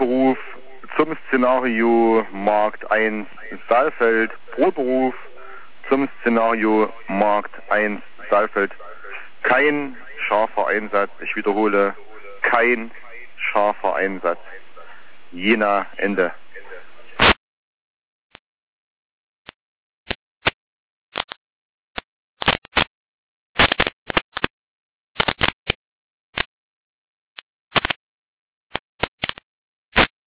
Brotberuf zum Szenario Markt 1 Saalfeld. Brotberuf zum Szenario Markt 1 Saalfeld. Kein scharfer Einsatz. Ich wiederhole, kein scharfer Einsatz. Jena, Ende.